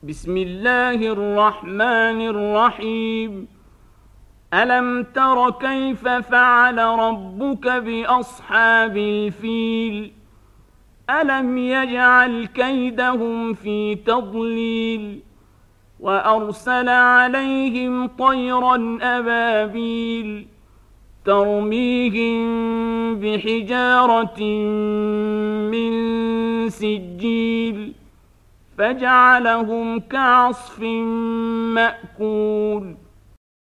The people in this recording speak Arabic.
بسم الله الرحمن الرحيم. ألم تر كيف فعل ربك بأصحاب الفيل؟ ألم يجعل كيدهم في تضليل وأرسل عليهم طيرا أبابيل ترميهم بحجارة من سجيل فجعلهم كعصف مأكول.